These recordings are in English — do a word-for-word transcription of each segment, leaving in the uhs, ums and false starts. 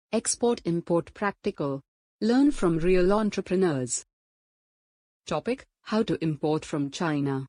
Export-import practical. Learn from real entrepreneurs. Topic: How to import from China.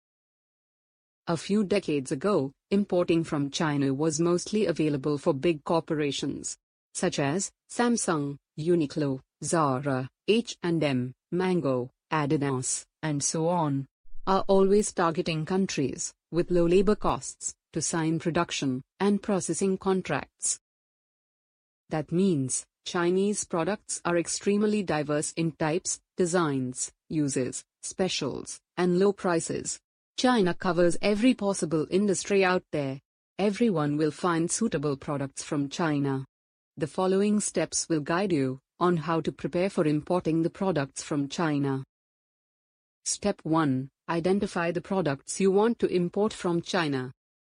A few decades ago, importing from China was mostly available for big corporations, such as Samsung, Uniqlo, Zara, H and M, Mango, Adidas, and so on, are always targeting countries with low labor costs to sign production and processing contracts. That means Chinese products are extremely diverse in types, designs, uses, specials, and low prices. China covers every possible industry out there. Everyone will find suitable products from China. The following steps will guide you on how to prepare for importing the products from China. Step one. Identify the products you want to import from China.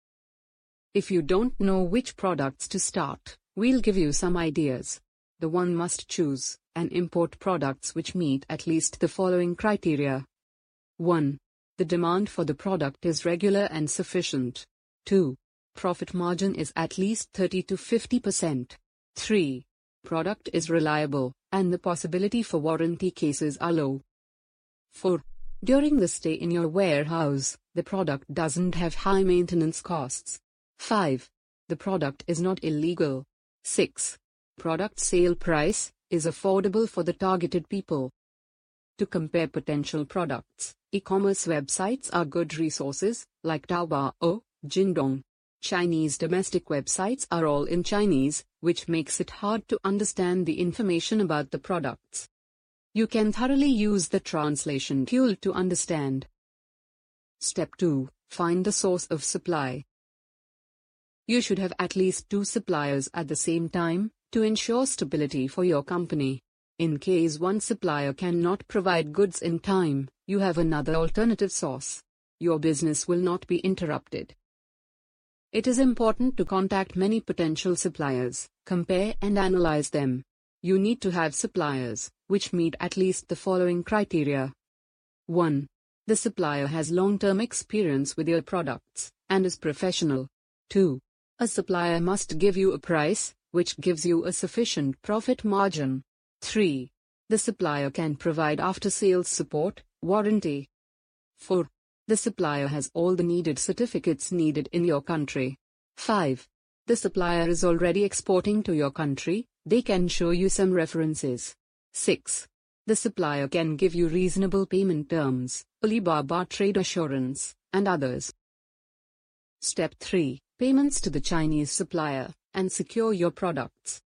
If you don't know which products to start, we'll give you some ideas. The one must choose and import products which meet at least the following criteria. one. The demand for the product is regular and sufficient. two. Profit margin is at least thirty to fifty percent. three. Product is reliable, and the possibility for warranty cases are low. four. During the stay in your warehouse, the product doesn't have high maintenance costs. five. The product is not illegal. six. Product sale price is affordable for the targeted people. To compare potential products, e-commerce websites are good resources, like Taobao, Jingdong. Chinese domestic websites are all in Chinese, which makes it hard to understand the information about the products. You can thoroughly use the translation tool to understand. Step two. Find the source of supply. You should have at least two suppliers at the same time, to ensure stability for your company. In case one supplier cannot provide goods in time, you have another alternative source. Your business will not be interrupted. It is important to contact many potential suppliers, compare and analyze them. You need to have suppliers which meet at least the following criteria. one. The supplier has long-term experience with your products and is professional. two. A supplier must give you a price which gives you a sufficient profit margin. three. The supplier can provide after-sales support, warranty. four. The supplier has all the needed certificates needed in your country. five. The supplier is already exporting to your country, they can show you some references. six. The supplier can give you reasonable payment terms, Alibaba Trade Assurance, and others. Step three. Payments to the Chinese supplier, and secure your products.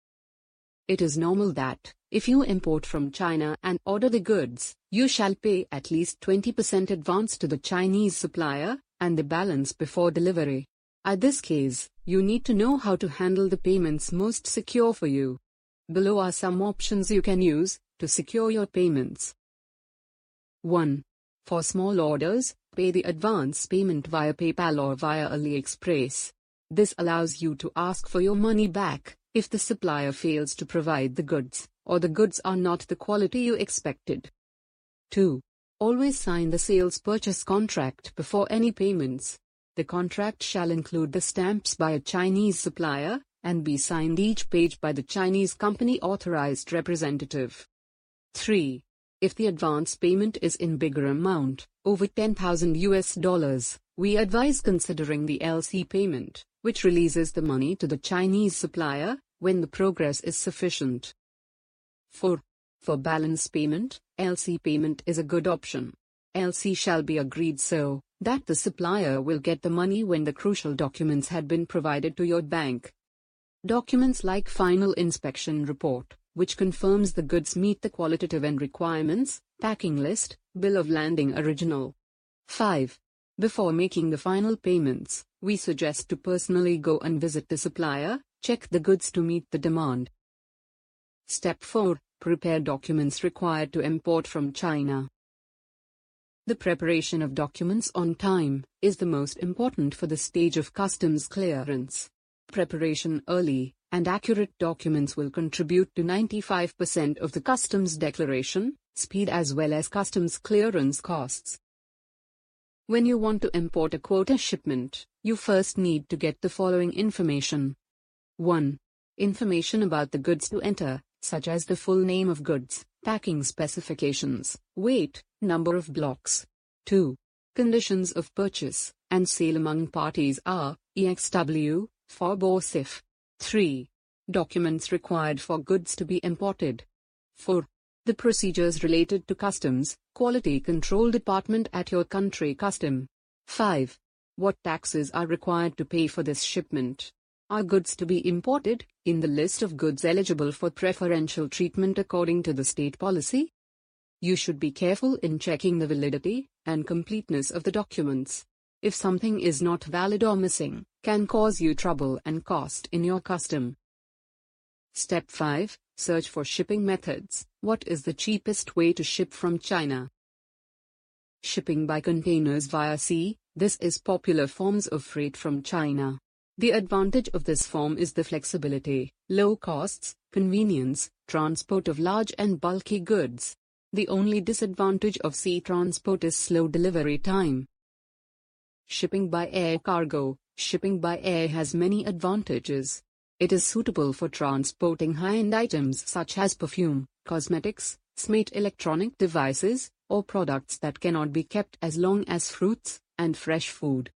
It is normal that, if you import from China and order the goods, you shall pay at least twenty percent advance to the Chinese supplier, and the balance before delivery. In this case, you need to know how to handle the payments most secure for you. Below are some options you can use to secure your payments. one. For small orders, pay the advance payment via PayPal or via AliExpress. This allows you to ask for your money back if the supplier fails to provide the goods, or the goods are not the quality you expected. two. Always sign the sales purchase contract before any payments. The contract shall include the stamps by a Chinese supplier, and be signed each page by the Chinese company authorized representative. three. If the advance payment is in bigger amount, over ten thousand U S dollars, we advise considering the L C payment, which releases the money to the Chinese supplier when the progress is sufficient. four. For balance payment, L C payment is a good option. L C shall be agreed so that the supplier will get the money when the crucial documents had been provided to your bank. Documents like final inspection report, which confirms the goods meet the qualitative and requirements, packing list, bill of landing original. five. Before making the final payments, we suggest to personally go and visit the supplier, check the goods to meet the demand. Step four. Prepare documents required to import from China. The preparation of documents on time is the most important for the stage of customs clearance. Preparation early and accurate documents will contribute to ninety-five percent of the customs declaration, speed as well as customs clearance costs. When you want to import a quota shipment, you first need to get the following information. one. Information about the goods to enter, such as the full name of goods, packing specifications, weight, number of blocks. two. Conditions of purchase and sale among parties are E X W, F O B or S I F. three. Documents required for goods to be imported. four. The procedures related to customs, quality control department at your country custom. five. What taxes are required to pay for this shipment? Are goods to be imported in the list of goods eligible for preferential treatment according to the state policy? You should be careful in checking the validity and completeness of the documents. If something is not valid or missing, can cause you trouble and cost in your custom. Step five. Search for shipping methods. What is the cheapest way to ship from China? Shipping by containers via sea. This is popular forms of freight from China. The advantage of this form is the flexibility, low costs, convenience, transport of large and bulky goods. The only disadvantage of sea transport is slow delivery time. Shipping by air cargo. Shipping by air has many advantages. It is suitable for transporting high-end items such as perfume, cosmetics, smart electronic devices, or products that cannot be kept as long as fruits and fresh food.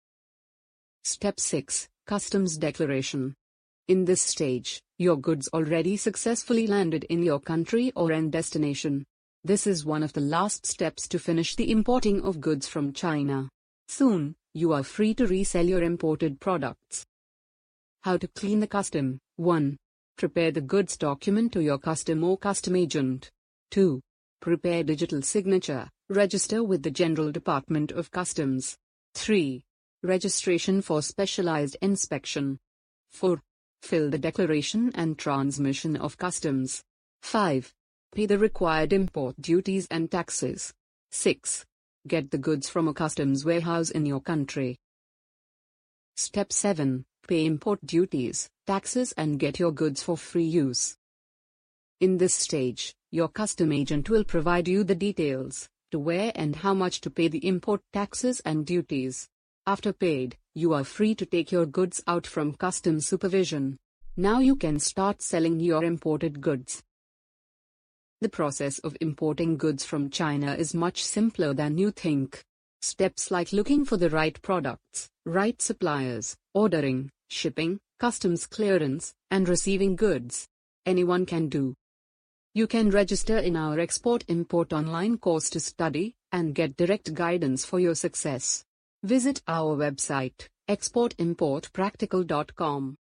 Step six. Customs declaration. In this stage, your goods already successfully landed in your country or end destination. This is one of the last steps to finish the importing of goods from China. Soon, you are free to resell your imported products. How to clean the custom. one. Prepare the goods document to your custom or custom agent. two. Prepare digital signature. Register with the General Department of Customs. three. Registration for specialized inspection. four. Fill the declaration and transmission of customs. five. Pay the required import duties and taxes. six. Get the goods from a customs warehouse in your country. Step seven. Pay import duties, taxes and get your goods for free use. In this stage, your custom agent will provide you the details, to where and how much to pay the import taxes and duties. After paid, you are free to take your goods out from customs supervision. Now you can start selling your imported goods. The process of importing goods from China is much simpler than you think. Steps like looking for the right products, right suppliers, ordering, shipping, customs clearance, and receiving goods. Anyone can do. You can register in our Export-Import online course to study and get direct guidance for your success. Visit our website, export import practical dot com.